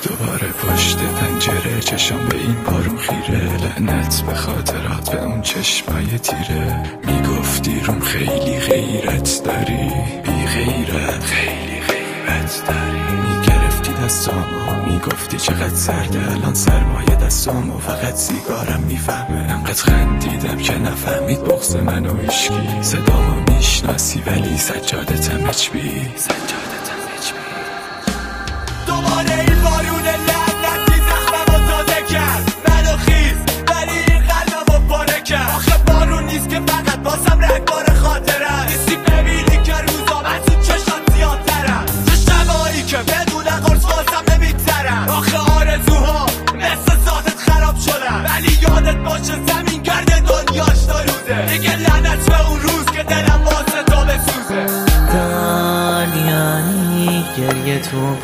دوباره پشت پنجره چشم به این بارون خیره، لعنت به خاطرات به اون چشمای تیره. میگفتی روم خیلی غیرت داری، بی غیرت خیلی غیرت داری. میگرفتی دستامو میگفتی چقدر سرده، الان سرمایه دستامو فقط سیگارم میفهمه. انقدر خندیدم که نفهمید بغض منو هیشکی. صدامو میشناسی ولی سجادتم اچبی. دوباره این بارون لعنتی زخممو تازه کرد، منو خیز ولی این قلبمو پاره کرد. آخه بارون نیست که فقط بازم رگبار خاطرم، نیستی ببینی که روزا من تو چشات زیادترم، تو شبایی که بدون قرص بازم نمیگذرم. آخه آرزوها مثل ذاتت خراب شدن، ولی یادت باشه زمین گرد دنیاش تا روزه. دیگه لعنت به اون روز که دلم واسه تو بسوزه. یعنی گریه تو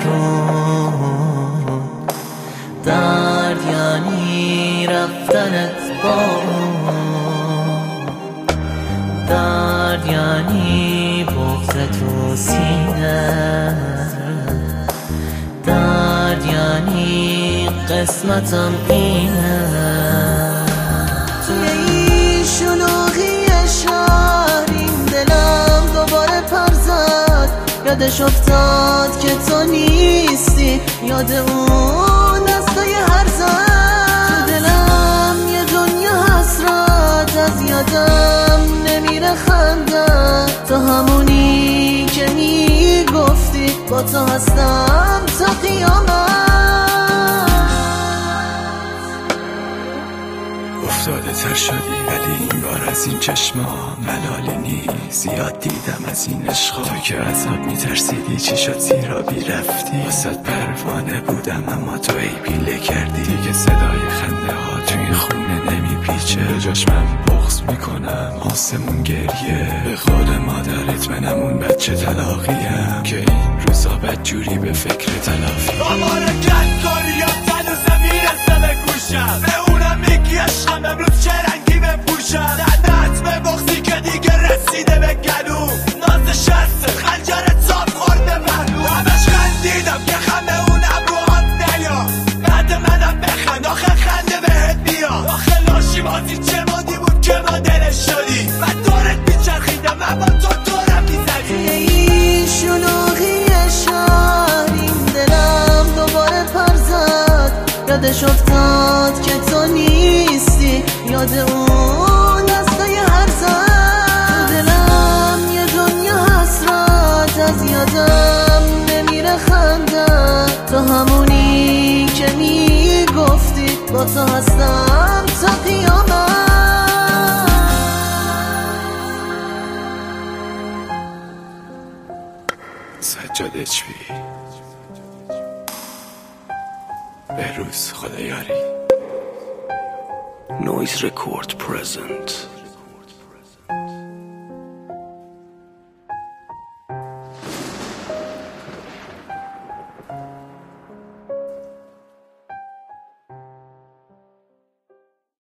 بارون، درد یعنی رفتنت بارون، درد یعنی بغض تو سینه، درد یعنی قسمتم اینه. توی این شلوغی شهر این دلم دوباره پر زد، یادش افتاد که تو نیستی، یاد اون دستای هر زد. تو دلم یه دنیا حسرت، از یادم نمیره خندت. تو همونی که میگفتی با تو هستم تا قیامت. افتاده تر شدی ولی این بار از این چشما ملالی نیست. زیاد دیدم از این عشقا، تو که عذاب میترسیدی چی شد زیرابی رفتی. واسه پروانه بودم اما تو ای پیله کردی. دیگه صدای خنده ها توی خونه نمیپیچه، جاش من بغض میکنم آسمون گریه. به قول مادرت منم اون بچه طلاقیم که این روزا بدجوری به فکر تلافی. آمار کن کاریم تنوزه میرسه به گوشم، به اونم میگی عشقم امروز چه رنگی بپوشم. لعنت به بغضی که دیگه رسیده به گلو، ناز شست خنجر تاب خورده پهلو. همش خندیدم که خنده اون ابروهات نیا، بعد منم بخند آخه خنده بهت بیاد. آخه لاشی بازی چه مادی بود که ما دلش شدی، من دورت میچرخیدم اما تو دورم میزدی. این شلوغی شهر این دلم دوباره پر زد، یادش افتاد که تو نیستی، یاد اون دستای هر زد. تو دلم یه دنیا حسرت، از یادم نمیره خندت. تو همونی که میگفتی با تو هستم تا قیامت. سجاد اچبی. بهروز خدا یاری. Noise Record present.